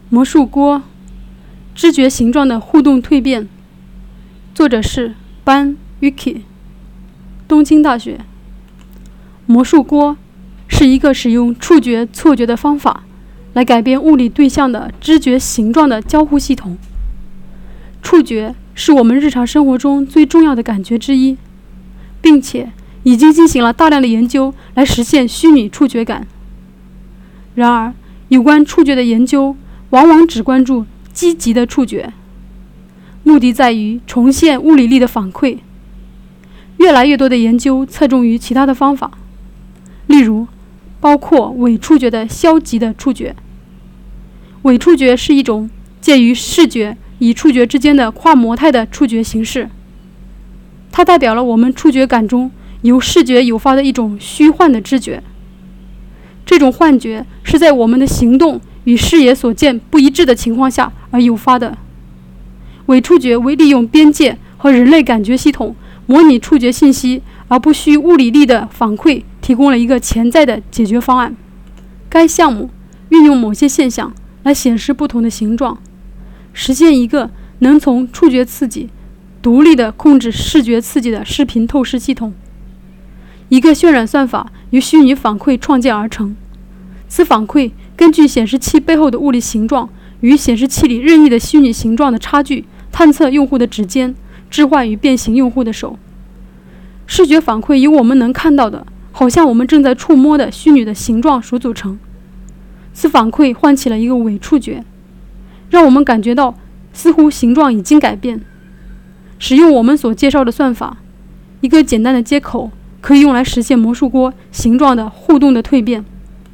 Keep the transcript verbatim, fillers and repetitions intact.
魔术锅，知觉形状的互动蜕变。作者是班 Yuki， 东京大学。魔术锅是一个使用触觉错觉的方法来改变物理对象的知觉形状的交互系统。触觉是我们日常生活中最重要的感觉之一，并且已经进行了大量的研究来实现虚拟触觉感。然而，有关触觉的研究往往只关注积极的触觉，目的在于重现物理力的反馈。越来越多的研究侧重于其他的方法，例如包括伪触觉的消极的触觉。伪触觉是一种介于视觉与触觉之间的跨模态的触觉形式，它代表了我们触觉感中由视觉诱发的一种虚幻的知觉。这种幻觉是在我们的行动与视野所见不一致的情况下而诱发的。伪触觉为利用边界和人类感觉系统模拟触觉信息，而不需物理力的反馈，提供了一个潜在的解决方案。该项目运用某些现象来显示不同的形状，实现一个能从触觉刺激独立地控制视觉刺激的视频透视系统。一个渲染算法由虚拟反馈创建而成，此反馈根据显示器背后的物理形状与显示器里任意的虚拟形状的差距，探测用户的指尖，置换与变形用户的手。视觉反馈由我们能看到的，好像我们正在触摸的虚拟的形状所组成。此反馈唤起了一个伪触觉，让我们感觉到似乎形状已经改变。使用我们所介绍的算法，一个简单的接口可以用来实现魔术锅形状的互动的蜕变。